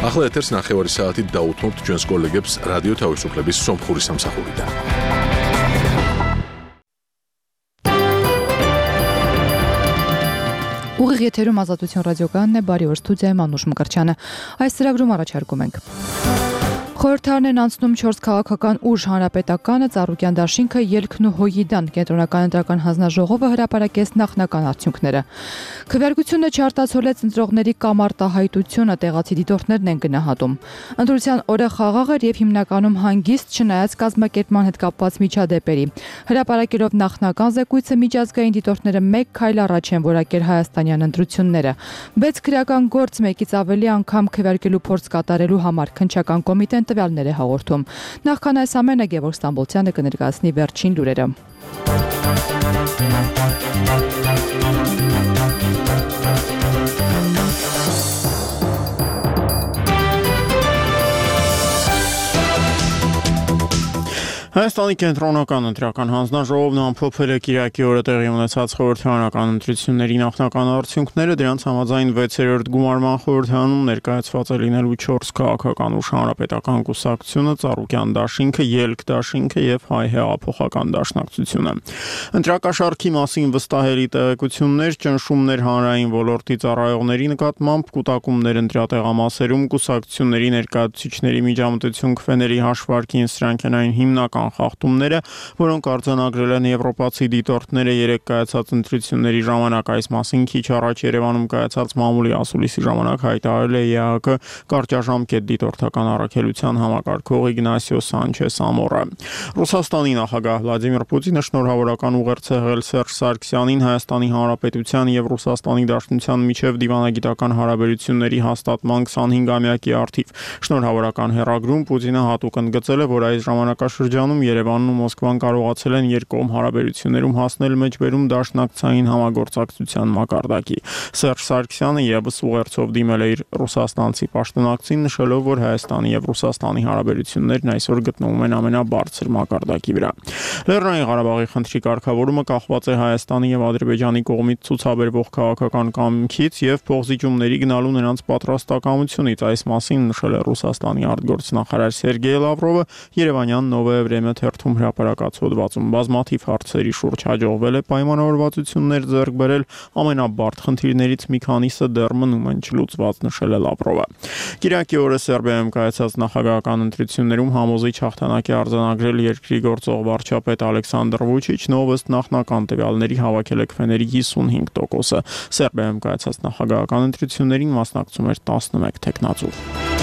ახლა ეთერს ნახევარი საათით დაუთმობთ ჩვენს კოლეგებს რადიო თავისუფლების სომხური სამსახურიდან. უღեղի ეთერում ազատություն ռադիոկայանն է, բարի օր, ստուդիայում Անուշ Մկրտչյանը։ Այս ծրագրում առաջարկում ենք Խորհրդարան են անցնում 4 քաղաքական ուժ հանրապետականը, Ծառուկյան դաշինքը, Ելքն ու Հոյիդան, կենտրոնական ընտրական հանձնաժողովը հրապարակեց նախնական արդյունքները։ Քվեարկությունը չարտացոլեց ընտրողների կամ արտահայտությունը, տեղացի դիտորդներն են գնահատում։ Ընտրության օրը խաղաղ էր եւ հիմնականում հանգիստ, չնայած կազմակերպման հետ կապված միջադեպերի։ Հրապարակելով նախնական զեկույցը միջազգային դիտորդները մեկ քայլ առաջ են որակել հայաստանյան ընտրությունները։ 6 քրեական գործ մեկից ավելի անգամ քվեարկելու փորձ կատարելու համար քննչական կոմիտեն տվյալներ է հաղորդում։ Նախքան այս ամենը Գևորգ Ստամբոլցյանը կներկայացնի վերջին լուրերը։ Հայաստանի կենտրոնական ընտրական հանձնաժողովն ամփոփել է կիրակի օրը տեղի ունեցած խորհրդարանական ընտրությունների նախնական արդյունքները, դրանց համաձայն 6-րդ գումարման խորհրդարանում ներկայացված է լինելու 4 քաղաքական ուժ հանրապետական կուսակցությունը, Ծառուկյան դաշինքը, Ելք դաշինքը եւ Հայ հեղափոխական դաշնակցությունը։ Ընտրակաշարքի մասին վստահելի տեղեկություններ, ճնշումներ հանրային ոլորտի ծառայողների նկատմամբ, կուտակումներ ընտրատեղամասերում, կուսակցությունների ներկայացուցիչների միջամտություն քվեների հաշվարկին, սրանք են այն հիմնական խախտումները, որոնք արձանագրել են եվրոպացի դիտորդները երեք կայացած ընտրությունների ժամանակ։ Այս մասին քիչ առաջ Երևանում կայացած մամուլի ասուլիսի ժամանակ հայտարարել է ԵԱՀԿ կարճաժամկետ դիտորդական առաքելության համակարգող Իգնասիո Սանչես Ամորը։ Ռուսաստանի նախագահ Վլադիմիր Պուտինը շնորհավորական ուղերձ է եղել Սերժ Սարգսյանին Հայաստանի Հանրապետության եւ Ռուսաստանի Դաշնության միջև դիվանագիտական հարաբերությունների հաստատման 25-ամյակի առթիվ։ Շնորհավորական հեռագրում Պուտինը հատուկ ընդգծել է, որ այս ժամանակաշրջանում Երևանն ու Մոսկվան կարողացել են երկկողմ հարաբերություններում հասնել մեջբերում դաշնակցային համագործակցության մակարդակի։ Սերժ Սարգսյանը եւս ուղերձով դիմել է իր ռուսաստանցի պաշտոնակցին, նշելով, որ Հայաստանի եւ Ռուսաստանի հարաբերություններն այսօր գտնվում են ամենաբարձր մակարդակի վրա։ Լեռնային Ղարաբաղի խնդրի կարգավորումը կախված է Հայաստանի եւ Ադրբեջանի կողմից ցուցաբերվող քաղաքական կամքից եւ փոխզիջումների գնալու նրանց պատրաստակամությունից։ Այս մասին նշել է Ռուսաստանի արտգործնախարար Սերգեյ Լավրովը Երևանյան Նովոյ Վրեմյա թերթում հրապարակած հոդվածում։ Բազմաթիվ հարցերի շուրջ հաջողվել է պայմանավորվածություններ ձեռք բերել, ամենաբարդ խնդիրներից մի քանիսը դեռ մնում են չլուծված, նշել է Լավրովը։ Կիրակի օրը Սերբիայում կայացած նախագահական ընտրություններում համոզիչ հաղթանակ է արձանագրել երկրի գործող վարչապետ Ալեքսանդր Վուչիչն, ով ըստ նախնական տվյալների հավաքել է քվեների 55%-ը։ Սերբիայում կայացած նախագահական ընտրություններին մասնակցում էր 11 թեկնածու։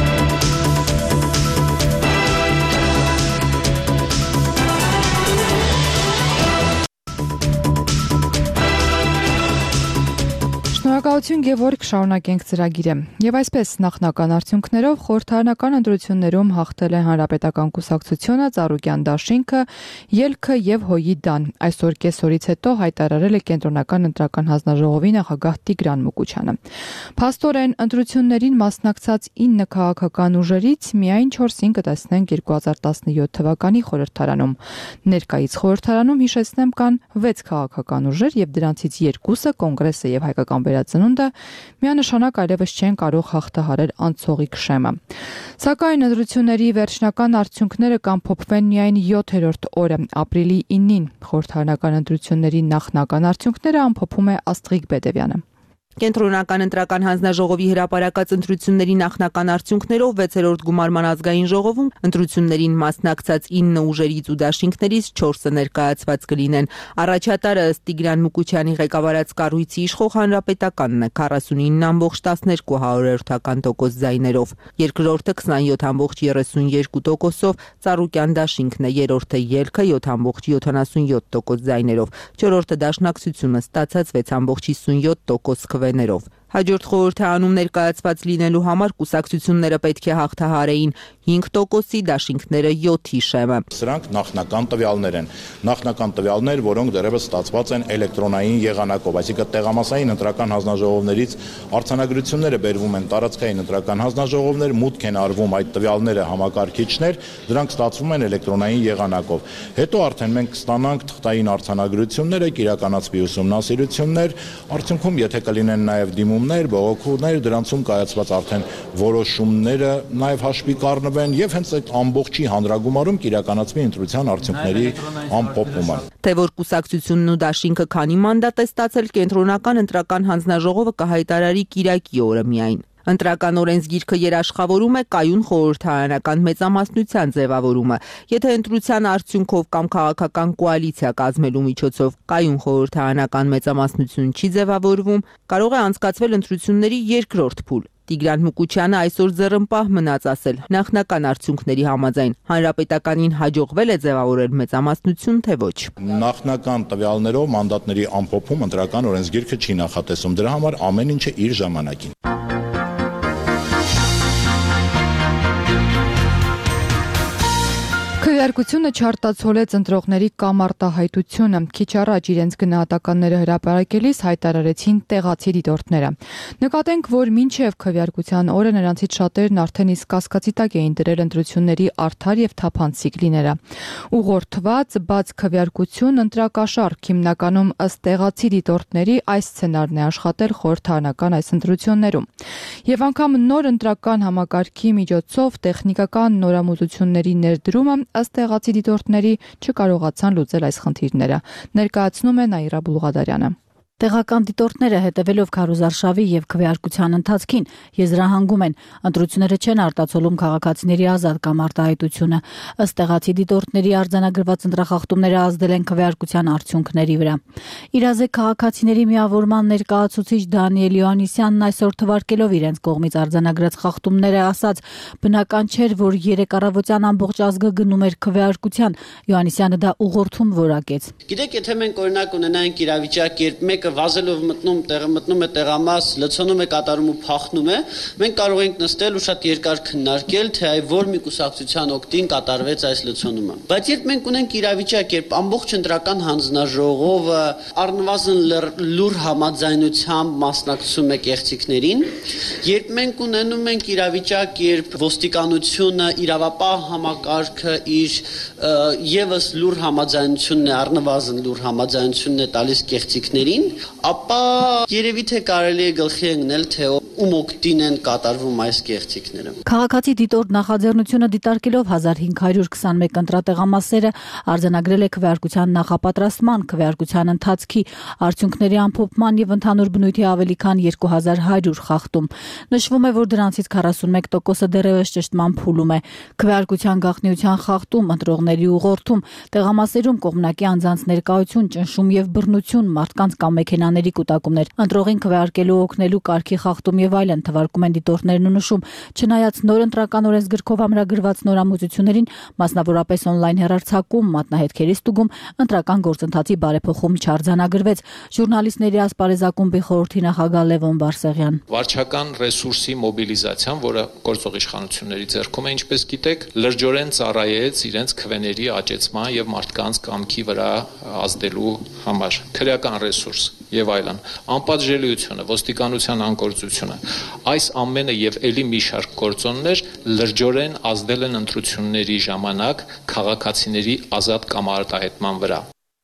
Շնորհակալություն Գևորգ, շարունակենք ծրագիրը։ Եվ այսպես նախնական արդյունքներով խորհրդարանական ընտրություններում հաղթել է Հանրապետական կուսակցությունը, Ծառուկյան դաշինքը, Ելքը եւ Հոյիդան։ Այսօր կեսօրից հետո հայտարարել է կենտրոնական ընտրական հանձնաժողովի նախագահ Տիգրան Մուկուչյանը։ Փաստորեն ընտրություններին մասնակցած 9 քաղաքական ուժերից միայն 4-ին կտեսնենք 2017 թվականի խորհրդարանում։ Ներկայից խորհրդարանում հիշեցնեմ կան 6 քաղաքական ուժեր եւ դրանցից 2-ը կոնգրեսը եւ հայկական վերածնունդը միանշանակ այլևս չեն կարող հաղթահարել անցողիկ շեմը։ Սակայն ընտրությունների վերջնական արդյունքները կամփոփվեն միայն 7-րդ օրը, ապրիլի 9-ին։ Խորհրդարանական ընտրությունների նախնական արդյունքները ամփոփում է Աստղիկ Բեդևյանը։ Կենտրոնական ընտրական հանձնաժողովի հրապարակած ընտրությունների նախնական արդյունքներով 6-րդ գումարման ազգային ժողովում ընտրություններին մասնակցած 9 ուժերից ու դաշինքներից 4-ը ներկայացված կլինեն։ Առաջատարը ըստ Տիգրան Մուկուչյանի ղեկավարած կառույցի իշխող Հանրապետականն է 49.12% ձայներով։ Երկրորդը 27.32%-ով Ծառուկյան դաշինքն է, երրորդը Ելքը 7.77% ձայներով, չորրորդը Դաշնակցությունը ստացած 6.57% քվեներով։ Հաջորդ խորհրդարանում ներկայացված լինելու համար կուսակցությունները պետք է հաղթահարեին 5%-ի, դաշինքները 7-ի շեմը։ Սրանք նախնական տվյալներ են, նախնական տվյալներ, որոնք դեռևս ստացված են էլեկտրոնային եղանակով, այսինքն տեղամասային ընտրական հանձնաժողովներից արձանագրությունները բերվում են տարածքային ընտրական հանձնաժողովներ, մուտք են արվում այդ տվյալները համակարգիչներ, դրանք ստացվում են էլեկտրոնային եղանակով։ Հետո արդեն մենք կստանանք թղթային արձանագրությունները, կիրականացվի ուսումնասիրություններ, արդյունքում եթե կլինեն նաև դիմում քննումներ, բողոքումներ, դրանցում կայացված արդեն որոշումները նաև հաշվի կառնվեն եւ հենց այդ ամբողջի հանրագումարում կիրականացվի ընտրության արդյունքների ամփոփումը։ Թե որ կուսակցությունն ու դաշինքը քանի մանդատ է ստացել, կենտրոնական ընտրական հանձնաժողովը կհայտարարի կիրակի օրը միայն։ Ընտրական օրենսգիրքը երաշխավորում է կայուն խորհրդարանական մեծամասնության ձևավորումը։ Եթե ընտրության արդյունքով կամ քաղաքական կոալիցիա կազմելու միջոցով կայուն խորհրդարանական մեծամասնություն չի ձևավորվում, կարող է անցկացվել ընտրությունների երկրորդ փուլ։ Տիգրան Մուկուչյանը այսօր ձեռնպահ մնաց ասել. նախնական արդյունքների համաձայն հանրապետականին հաջողվել է ձևավորել մեծամասնություն, թե ոչ։ Նախնական տվյալներով մանդատների ամփոփում ընտրական օրենսգիրքը չի նախատեսում, դրա համար ամեն ինչը իր ժամանակին։ Քվեարկությունը չարտացոլեց ընտրողների կամ արտահայտությունը։ Քիչ առաջ իրենց գնահատականները հրապարակելիս հայտարարեցին տեղացի դիտորդները։ Նկատենք, որ մինչև քվեարկության օրը նրանցից շատերն արդեն իսկ կասկածի տակ էին դրել ընտրությունների արդար եւ թափանցիկ լինելը։ Ուղղորդված բաց քվեարկություն ընտրակաշառք հիմնականում ըստ տեղացի դիտորդների այս սցենարն է աշխատել խորհրդարանական այս ընտրություններում։ Եվ անգամ նոր ընտրական համակարգի միջոցով տեխնիկական նորամուծությունների ներդրումը ըստ տեղացի դիտորդների չկարողացան լուծել այս խնդիրները, ներկայացնում է Նաիրա Բուլղադարյանը։ Տեղական դիտորդները հետևելով քարոզարշավի եւ քվեարկության ընթացքին եզրահանգում են, ընտրությունները չեն արտացոլում քաղաքացիների ազատ կամ արտահայտությունը։ Ըստ տեղացի դիտորդների արձանագրված ընտրախախտումները ազդել են քվեարկության արդյունքների վրա։ Իրազեկ քաղաքացիների միավորման ներկայացուցիչ Դանիել Յոհաննիսյանն այսօր թվարկելով իրենց կողմից արձանագրած խախտումները ասաց. բնական չէր, որ 3 առավոտյան ամբողջ ազգը գնում էր քվեարկության։ Յոհաննիսյանը դա ուղղորդում որակեց։ Գիտեք, եթե մենք օրինակ ունենանք իրավիճակ, երբ մեկը վազելով մտնում է տեղամաս, լցոնում է, կատարում ու փախնում է, մենք կարող ենք նստել ու շատ երկար քննարկել, թե այ որ մի կուսակցության օգտին կատարվեց այս լցոնումը։ Բայց երբ մենք ունենք իրավիճակ, երբ ամբողջ ընտրական հանձնաժողովը առնվազն լուր համաձայնությամբ մասնակցում է կեղծիքներին, երբ մենք ունենում ենք իրավիճակ, երբ ոստիկանությունը, իրավապահ համակարգը իր եւս լուր համաձայնությունն է, առնվազն լուր համաձայնությունն է տալիս կեղծիքներին, ապա երևի թե կարելի է գլխի ընկնել, թե ում օգտին են կատարվում այս կեղծիքները։ Քաղաքացի դիտորդ նախաձեռնությունը դիտարկելով 1521 ընտրատեղամասերը արձանագրել է քվեարկության նախապատրաստման, քվեարկության ընթացքի, արդյունքների ամփոփման եւ ընդհանուր բնույթի ավելի քան 2100 խախտում։ Նշվում է, որ դրանցից 41%-ը դեռևս ճշտման փուլում է։ Քվեարկության գաղտնիության խախտում, ընտրողների ուղղորդում, տեղամասերում կողմնակի անձանց ներկայություն, ճնշում եւ բռնություն, մարդկանց կամ մեքենաների կուտակումներ, ընտրողին քվեարկելու օգնելու կարգի խախտում եւ այլն թվարկում են դիտորդներն ու նշում, չնայած նոր ընտրական օրենսգրքով ամրագրված նորամուծություններին, մասնավորապես օնլայն հեռարձակում, մատնահետքերի ստուգում, ընտրական գործընթացի բարեփոխում չարձանագրվեց։ Ժուրնալիստների ասպարեզակումբի խորհրդի նախագահ Լևոն Բարսեղյան։ Վարչական ռեսուրսի մոբիլիզացիան, որը գործող իշխանությունների ձեռքում է, ինչպես գիտեք, լրջորեն ծառայեց իրենց քվեների աճեցման եւ մարդկանց կամքի վրա ազդելու համար, քրեական ռեսուրս եւ այլն, անպատժելիությունը, ոստիկանության անկործությունը, այս ամենը եւ ելի մի շարք գործոններ լրջորեն ազդել են ընտրությունների ժամանակ քաղաքացիների ազատ կամ արտահայտման վրա։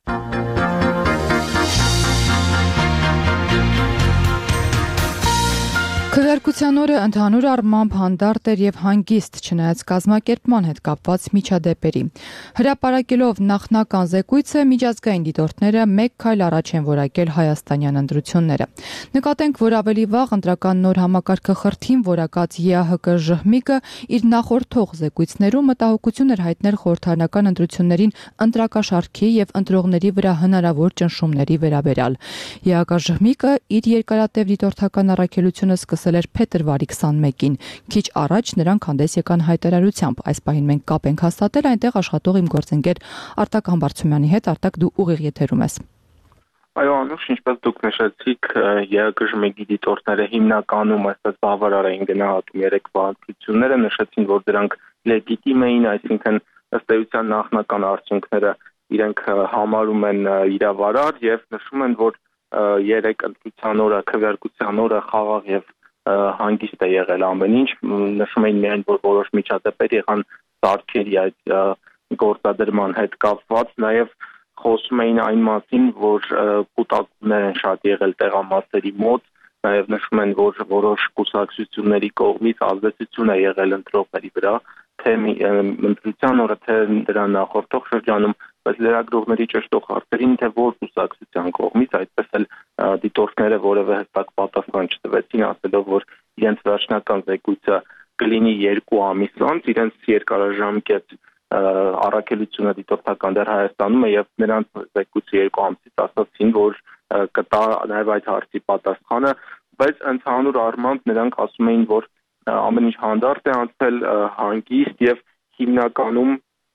Քվեարկության օրը ընդհանուր առմամբ հանդարտ էր եւ հանգիստ, չնայած կազմակերպման հետ կապված միջադեպերի։ Հրապարակելով նախնական զեկույցը միջազգային դիտորդները մեկ քայլ առաջ են որակել հայաստանյան ընտրությունները։ Նկատենք, որ ավելի վաղ ընտրական նոր համակարգը խրթին որակած ԵԱՀԿ ԺՀՄԻԿ-ը իր նախորդող զեկույցներում մտահոգություն էր հայտնել խորհրդարանական ընտրություններին ընտրակաշառքի եւ ընտրողների վրա հնարավոր ճնշումների վերաբերյալ։ ԵԱՀԿ ԺՀՄԻԿ-ը իր երկարատև դիտորդական առաքելությունը սկսել էր փետրվարի 21-ին։ Քիչ առաջ նրանք հանդես եկան հայտարարությամբ։ Այս պահին մենք կապ ենք հաստատել այնտեղ աշխատող իմ գործընկեր Արտակ Համբարձումյանի հետ։ Արտակ, դու ուղիղ եթերում ես։ Այո, Անուշ, ինչպես դուք նշեցիք, ԵԱՀԿ ԺՄԵԳ-ի դիտորդները հիմնականում այսպես բավարար էին գնահատում երեկվա ընտրությունները, նշեցին, որ դրանք լեգիտիմ էին, այսինքն ըստ էության նախնական արդյունքները իրենք համարում են իրավարար եւ նշում են, որ երեք ընտրության օրը, քվեարկության օրը խաղաղ եւ հանգիստ է եղել ամեն ինչ, նշում էին միայն, որ որոշ միջադեպեր եղան սարքերի այդ գործադրման հետ կապված, նաեւ խոսում էին այն մասին, որ կուտակումներ են շատ եղել տեղամասերի մոտ, նաև նշում են, որ որոշ կուսակցությունների կողմից ազդեցություն է եղել ընտրողների վրա, թե ընտրության օրը, թե դրան նախորդող շրջանում, բայց լրագրողների ճշտող հարցերին, թե որ կուսակցության կողմից, այդպես էլ դիտորդները որևէ հստակ պատասխան չտվեցին, ասելով, որ իրենց վերջնական զեկույցը կլինի 2 ամիս անց, իրենց երկարաժամկետ առաքելությունը դիտորդական դեռ Հայաստանում է եւ նրանց զեկույցը 2 ամսից ասացին, որ կտա նաև այդ հարցի պատասխանը, բայց ընդհանուր առմամբ նրանք ասում էին, որ ամեն ինչ հանդարտ է անցել հանգիստ եւ հիմնականում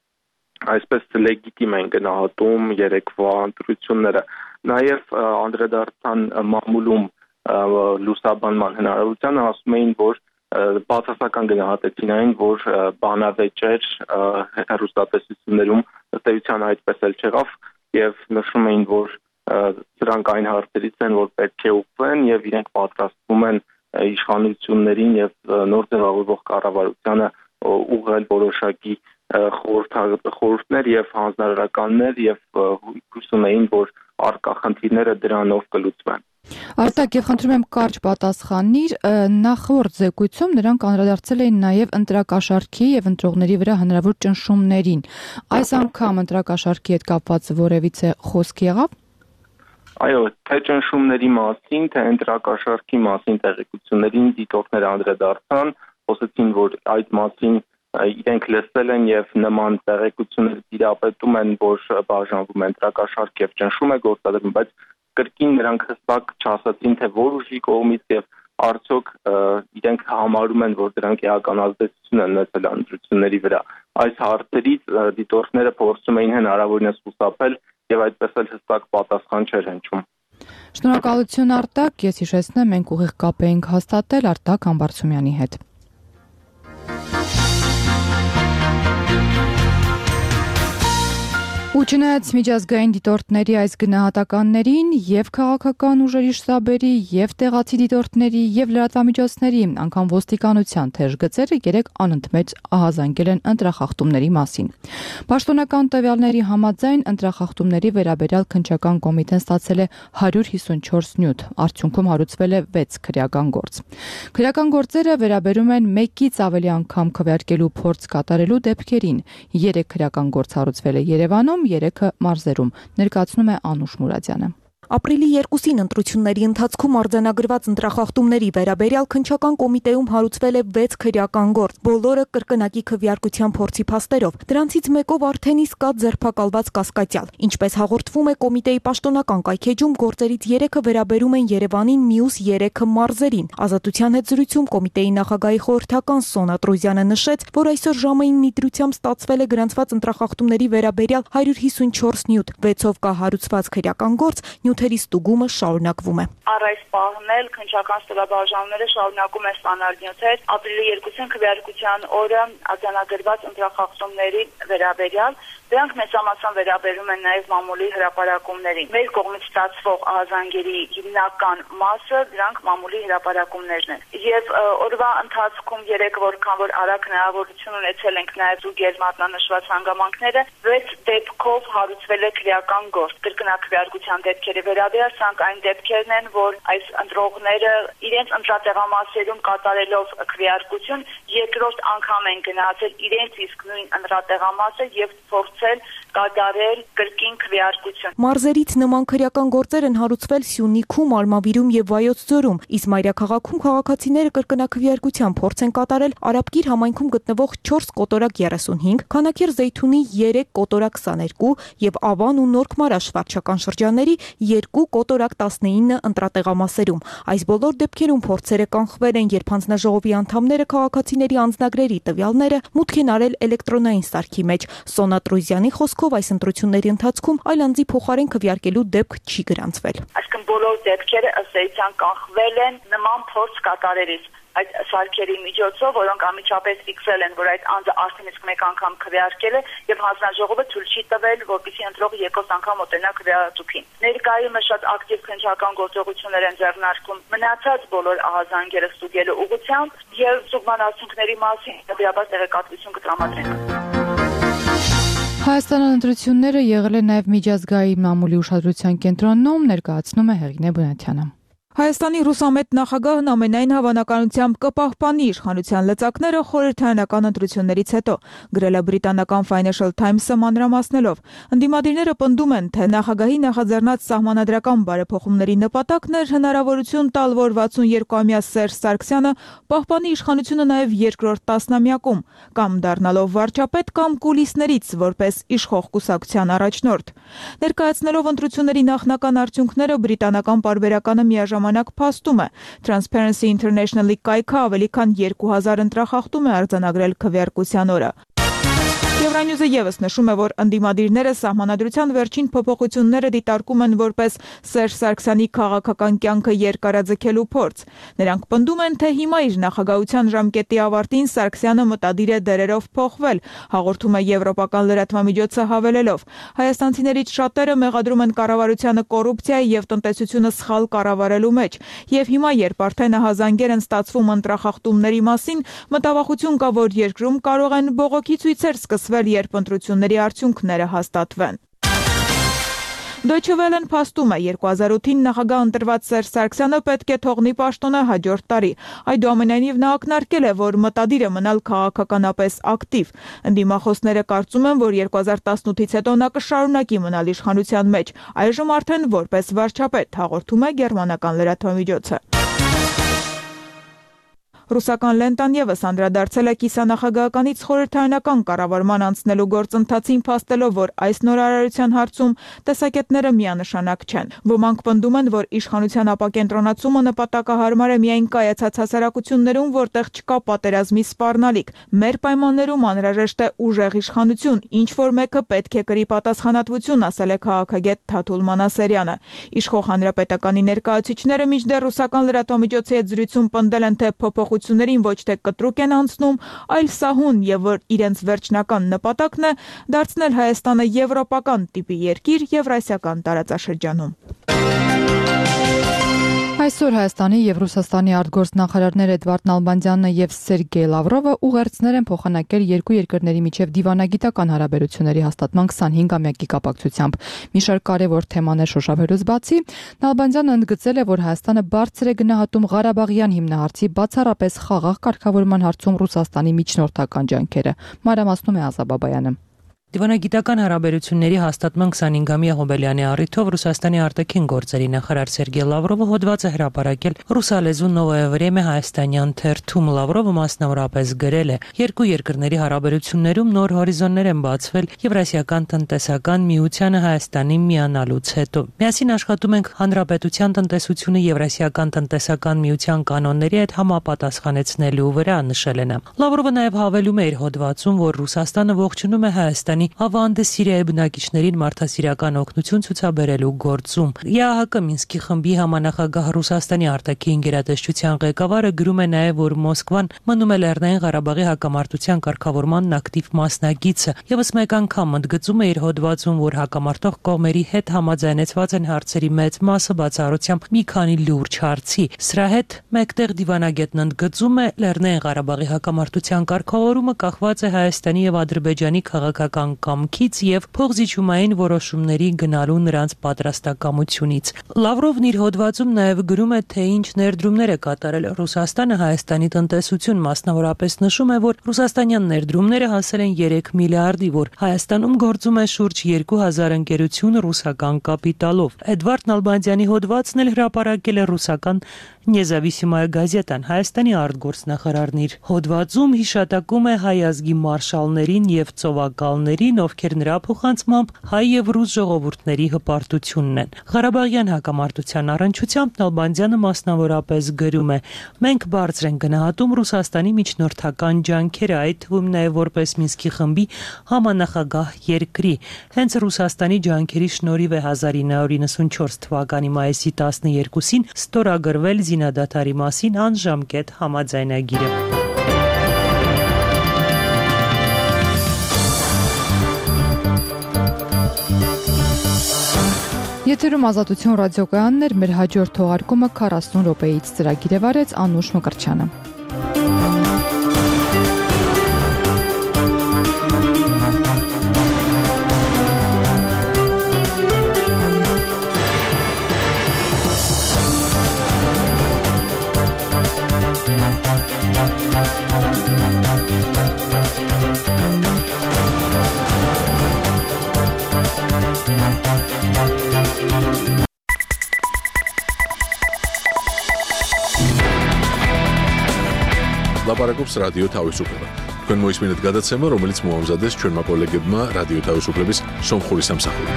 այսպես լեգիտիմ են գնահատում երեկվա ընտրությունները։ Նաև անդրադարձան մամուլում լուսաբանման հնարավորությանը, ասում էին, որ բացասական գնահատեցին այն, որ բանավեճեր հեռուստատեսություններում ըստ էության այդպես էլ չեղավ եւ նշում էին, որ սրանք այն հարցերից են, որ պետք է ուղղվեն եւ իրենք պատրաստվում են իշխանություններին եւ նոր ձևավորվող կառավարությանը ուղղել որոշակի խորհուրդներ եւ հանձնարարականներ եւ հույս ունեին, որ առկա խնդիրները դրանով կլուծվեն։ Արտակ, եւ խնդրում եմ կարճ պատասխանիր, նախորդ զեկույցում նրանք անդրադարձել էին նաեւ ընտրակաշառքի եւ ընտրողների վրա հնարավոր ճնշումներին։ Այս անգամ ընտրակաշառքի հետ կապված որևիցե խոսք եղավ։ Այո, թե ճնշումների մասին, թե ընտրակաշառքի մասին տեղեկություններին դիտորդները անդրադարձան, խոսեցին, որ այդ մասին իրենք լսել են եւ նման տեղեկություններ տիրապետում են, որ բաժանվում է ընտրակաշառք եւ ճնշում է գործադրվում, բայց կրկին նրանք հստակ չասացին, թե որ ուժի կողմից եւ արդյոք իրենք համարում են, որ դրանք էական ազդեցություն են ունեցել ընտրությունների վրա։ Այս հարցերից դիտորդները փորձում էին հնարավորինս խուսափել եւ այդպես էլ հստակ պատասխան չէր հնչում։ Շնորհակալություն Արտակ, ես հիշեցնեմ, մենք ուղիղ կապ էինք հաստատել Արտակ Համբարձումյանի հետ։ Ու չնայած միջազգային դիտորդների այս գնահատականներին եւ քաղաքական ուժերի շտաբերի եւ տեղացի դիտորդների եւ լրատվամիջոցների, անգամ ոստիկանության թեժ գծերը երեք անընդմեջ ահազանգել են ընտրախախտումների մասին։ Պաշտոնական տվյալների համաձայն ընտրախախտումների վերաբերյալ քննչական կոմիտեն ստացել է 154 նյութ, արդյունքում հարուցվել է 6 քրեական գործ։ Քրեական գործերը վերաբերում են 1-ից ավելի անգամ քվեարկելու փորձ կատարելու դեպքերին։ 3 քրեական գործ հարուցվել է Երևանում, 3-ը մարզերում, ներկայացնում է Անուշ Մուրադյանը։ Ապրիլի 2-ին ընտրությունների ընթացքում արձանագրված ընտրախախտումների վերաբերյալ քննչական կոմիտեում հարուցվել է 6 քրեական գործ, բոլորը կրկնակի քվեարկության փորձի փաստերով։ Դրանցից մեկով արդեն իսկ կա ձերբակալված կասկածյալ։ Ինչպես հաղորդվում է կոմիտեի պաշտոնական կայքեջում, գործերից 3-ը վերաբերում են Երևանին, մյուս 3-ը մարզերին։ Ազատության հետ զրույցում կոմիտեի նախագահի խորհրդական Սոնա Տրոզյանը նշեց, որ այսօր ժամային նիտրությամբ ստացվել է գրանցված ընտրախախտումների վերաբերյալ 154 նյութ, 6-ով կա հարուցված քրեական գործ, նյութերի ստուգումը շարունակվում է։ Առ այս պահն էլ քննչական ստորաբաժանումները շարունակում են ստանալ նյութեր ապրիլի 2-ին քվեարկության օրը արձանագրված ընտրախախտումների վերաբերյալ, դրանք մեծամասամբ վերաբերում են նաև մամուլի հրապարակումներին։ Մեր կողմից ստացվող ահազանգերի հիմնական մասը դրանք մամուլի հրապարակումներն են։ Եվ օրվա ընթացքում երեք որքան որ արագ հնարավորություն ունեցել ենք նաև զուգել մատնանշված հանգամանքները, 6 դեպքով հարուցվել է քրեական գործ։ Կրկնակվեարկության դեպքերը վերաբերյալ սրանք այն դեպքերն են, որ այս ընտրողները իրենց ընտրատեղամասերում կատարելով քվեարկություն երկրորդ անգամ են գնացել իրենց իսկ նույն ընտրատեղամասը եւ փորձել կատարել կրկին քվեարկություն։ Մարզերից նման քրեական գործեր են հարուցվել Սյունիքում, Արմավիրում եւ Վայոց ձորում, իսկ Մայրաքաղաքում քաղաքացիները կրկնակվեարկության փորձ են կատարել Արաբկիր համայնքում գտնվող 4 կոտորակ 35, Քանաքեր Զեյթունի 3 կոտորակ 22 եւ Ավան ու Նորքմարաշ վարչական շրջանների 2 կոտորակ 19 ընտրատեղամասերում։ Այս բոլոր դեպքերում փորձերը կանխվել են, երբ հանձնաժողովի անդամները քաղաքացիների անձնագրերի տվյալները մուտք են արել էլեկտրոնային սարքի մեջ։ Սոնա Տրոզյանի խոսքով այս ընտրությունների ընթացքում այլ անձի փոխարեն քվեարկելու դեպք չի գրանցվել։ Այսինքն բոլոր դեպքերը ըստ էության կանխվել են նման փորձ կատարելիս այդ սարքերի միջոցով, որոնք անմիջապես ֆիքսել են, որ այդ անձը արդեն իսկ մեկ անգամ քվեարկել է եւ հանձնաժողովը ցույց չի տվել, որպեսզի ընտրողը երկրորդ անգամ մոտենա քվեատուփին։ Ներկայումս շատ ակտիվ քննչական գործողություններ են ձեռնարկում մնացած բոլոր ահազանգերը ստուգելու ուղղությամբ եւ ստուգման արդյունքների մասին հետեւաբար տեղեկատվություն կտրամադրենք։ Հայաստանյան ընտրությունները եղել են նաև միջազգային մամուլի ուշադրության կենտրոնում, ներկայացնում է Հեղինե Բունյանը։ Հայաստանի ռուսամետ նախագահն ամենայն հավանականությամբ կպահպանի իշխանության լծակները խորհրդարանական ընտրություններից հետո, գրել է բրիտանական Financial Times-ը մանրամասնելով։ Ընդդիմադիրները պնդում են, թե նախագահի նախաձեռնած սահմանադրական բարեփոխումների նպատակն էր հնարավորություն տալ, որ 62-ամյա Սերժ Սարգսյանը պահպանի իշխանությունը նաև երկրորդ տասնամյակում, կամ դառնալով վարչապետ կամ կուլիսներից որպես իշխող կուսակցության առաջնորդ։ Ներկայացնելով ընտրությունների նախնական արդյունքները բրիտանական պարբերականը միաժամանակ փաստում է։ Transparency International-ի կայքը ավելի քան 2000 ընտրախախտում է արձանագրել քվեարկության օրը։ Եվրանյուզը ևս նշում է, որ ընդդիմադիրները սահմանադրության վերջին փոփոխությունները դիտարկում են որպես Սերժ Սարգսյանի քաղաքական կյանքը երկարաձգելու փորձ։ Նրանք պնդում են, թե հիմա իր նախագահության ժամկետի ավարտին Սարգսյանը մտադիր է դերերով փոխվել, հաղորդում է եվրոպական լրատվամիջոցը հավելելով։ Հայաստանցիներից շատերը մեղադրում են կառավարությանը կոռուպցիայի եւ տնտեսությունը սխալ կառավարելու մեջ, եւ հիմա, երբ արդեն ահազանգեր են ստացվում ընտրախախտումների մասին, մտավախություն կա, որ երկրում կարող են բողոքի ցույցեր սկսվել, երբ ընտրությունների արդյունքները հաստատվեն։ Deutsche Welle-ն փաստում է 2008-ին նախագահ ընտրված Սերժ Սարգսյանը պետք է թողնի պաշտոնը հաջորդ տարի։ Այդուամենայնիվ նա ակնարկել է, որ մտադիր է մնալ քաղաքականապես ակտիվ։ Ընդդիմախոսները կարծում են, որ 2018-ից հետո նա կշարունակի մնալ իշխանության մեջ, այժմ արդեն որպես վարչապետ, հաղորդում է գերմանական լրատվամիջոցը։ Ռուսական լենտան ևս անդրադարձել է կիսանախագահականից խորհրդարանական կառավարման անցնելու գործընթացին, փաստելով, որ այս նորարարության հարցում տեսակետները միանշանակ չեն։ Ոմանք պնդում են, որ իշխանության ապակենտրոնացումը նպատակահարմար է միայն կայացած հասարակություններում, որտեղ չկա պատերազմի սպառնալիք։ Մեր պայմաններում անհրաժեշտ է ուժեղ իշխանություն, ինչ որ մեկը պետք է կրի պատասխանատվություն, ասել է քաղաքագետ Թաթուլ Մանասերյանը։ Իշխող հանրապետականի ներկայացուցիչները մինչդեռ ռուսական լրատվամիջոցի հետ զրույցում պնդել են, թե փոփոխություններին ոչ թե կտրուկ են անցնում, այլ սահուն, եւ որ իրենց վերջնական նպատակն է դարձնել Հայաստանը եվրոպական տիպի երկիր Եվրասիական տարածաշրջանում։ Այսօր Հայաստանի եւ Ռուսաստանի արտգործնախարարներ Էդվարդ Նալբանդյանն եւ Սերգեյ Լավրովը ուղերձներ են փոխանակել երկու երկրների միջև դիվանագիտական հարաբերությունների հաստատման 25-ամյակի կապակցությամբ։ Մի շարք կարևոր թեմաներ շոշափելուց բացի, Նալբանդյանը ընդգծել է, որ Հայաստանը բարձր է գնահատում Ղարաբաղյան հիմնահարցի բացառապես խաղաղ կարգավորման հարցում Ռուսաստանի միջնորդական ջանքերը։ Մանրամասնում է Ազա Բաբայանը։ Դիվանագիտական հարաբերությունների հաստատման 25-ամյա հոբելյանի առիթով Ռուսաստանի արտաքին գործերի նախարար Սերգեյ Լավրովը հոդված է հրապարակել ռուսալեզու Նովոյե Վրեմե հայաստանյան թերթում։ Լավրովը մասնավորապես գրել է. երկու երկրների հարաբերություններում նոր հորիզոններ են բացվել Եվրասիական տնտեսական միությանը Հայաստանի միանալուց հետո։ Միասին աշխատում ենք հանրապետության տնտեսությունը Եվրասիական տնտեսական միության կանոնների հետ համապատասխանեցնելու վրա, նշել է նա։ Լավրովը նաև հավելում է իր հոդվածում, որ Ռուսաստանը ողջունում է Հայաստանի ավանդը Սիրիայի բնակիչներին մարդասիրական օգնություն ցուցաբերելու գործում։ ԵԱՀԿ Մինսկի խմբի համանախագահ Ռուսաստանի արտաքին գերատեսչության ղեկավարը գրում է նաև, որ Մոսկվան մնում է Լեռնային Ղարաբաղի հակամարտության կարգավորման ակտիվ մասնակիցը։ Եվս մեկ անգամ ընդգծում է իր հոդվածում, որ հակամարտող կողմերի հետ համաձայնեցված են հարցերի մեծ մասը, բացառությամբ մի քանի լուրջ հարցի։ Սրա հետ մեկտեղ դիվանագետն ընդգծում է, Լեռնային Ղարաբաղի հակամարտության կարգավորումը կախված է Հայաստանի եւ Ադրբեջանի քաղաքական կամքից եւ փողզիջումային որոշումների գնալու նրանց պատրաստակամությունից։ Լավրովն իր հոդվածում նաև գրում է, թե ինչ ներդրումներ է կատարել Ռուսաստանը Հայաստանի տնտեսություն, մասնավորապես նշում է, որ ռուսաստանյան ներդրումները հասել են 3 միլիարդի, որ Հայաստանում գործում է շուրջ 2000 ընկերություն ռուսական կապիտալով։ Էդվարդ Նալբանդյանի հոդվածն էլ հրապարակել է ռուսական Նեզավիսիմայա գազետան։ Հայաստանի արտգործնախարարն իր հոդվածում հիշատակում է հայ ազգի մարշալներին եւ ծովակալներին, ովքեր նրա փոխանցմամբ հայ եւ ռուս ժողովուրդների հպարտությունն են։ Ղարաբաղյան հակամարտության առնչությամբ Նալբանդյանը մասնավորապես գրում է. մենք բարձր ենք գնահատում Ռուսաստանի միջնորդական ջանքերը, այդ թվում նաեւ որպես Մինսկի խմբի համանախագահ երկրի։ Հենց Ռուսաստանի ջանքերի շնորհիվ է 1994 թվականի մայիսի 12-ին ստորագրվել զինադադարի մասին անժամկետ համաձայնագիրը։ Եթերում Ազատություն ռադիոկայանն էր, մեր հաջորդ թողարկումը 40 րոպեից ծրագիր է վարեց Անուշ Մկրտչյանը։ ლაპარაკობს რადიო თავისუფლება. თქვენ მოისმინეთ გადაცემა, რომელიც მოამზადეს ჩვენმა კოლეგებმა რადიო თავისუფლების სომხური სამსახური.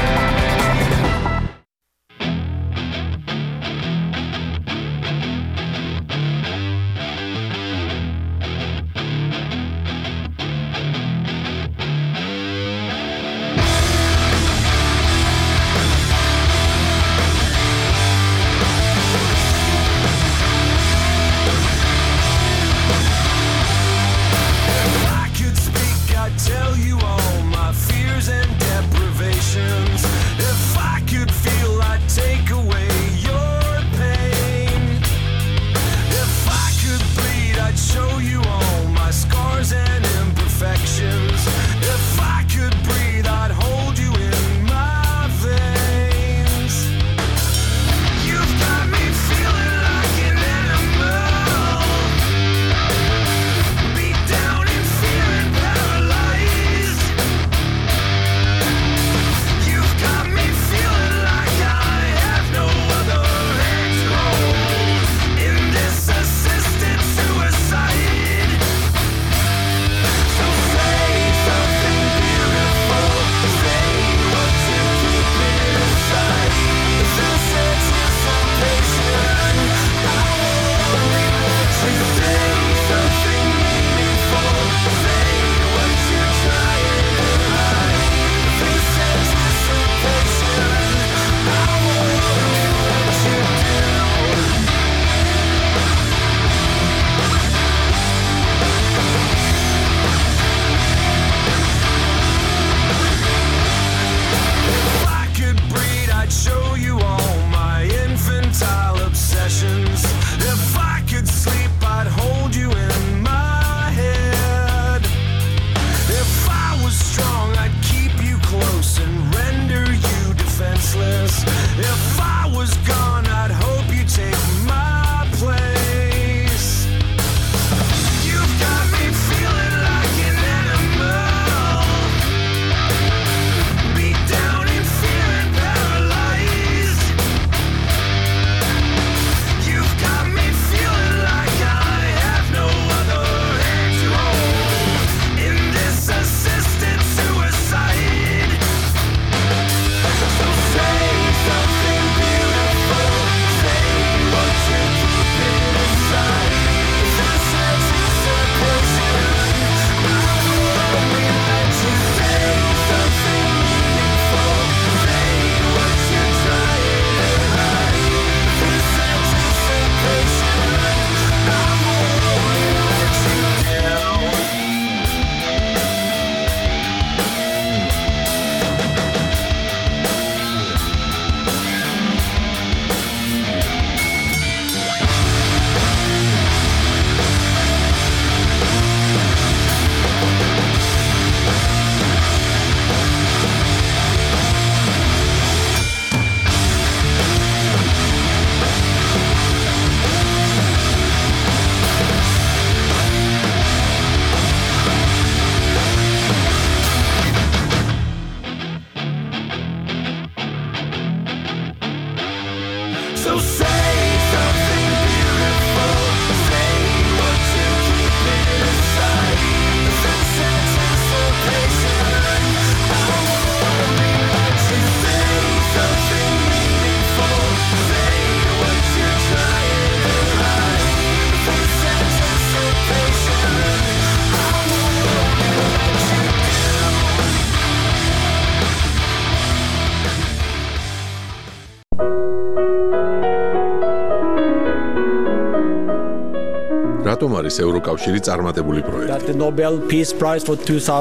რატომ არის ევროკავშირი წარმატებული პროექტი? The Nobel Peace Prize for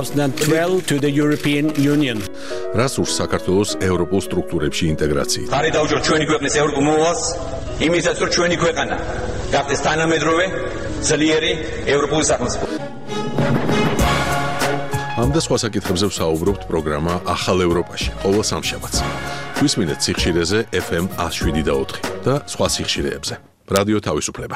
2012 to the European Union. რას ურს საქართველოს ევროპულ სტრუქტურებში ინტეგრაცია? ხარი დაუჭირ ჩვენი ქვეყნის ევროპულ მოვალს, იმისაც რომ ჩვენი ქვეყანა გახდეს თანამედროვე, ძლიერი ევროპული სახელმწიფო. ამ და სხვა საკითხებზე ვსაუბრობთ პროგრამა ახალ ევროპაში, ყოველ სამშაბათს. გვისმინეთ სიხშირეზე FM 107.4 და სხვა სიხშირეებზე. რადიო თავისუფლება.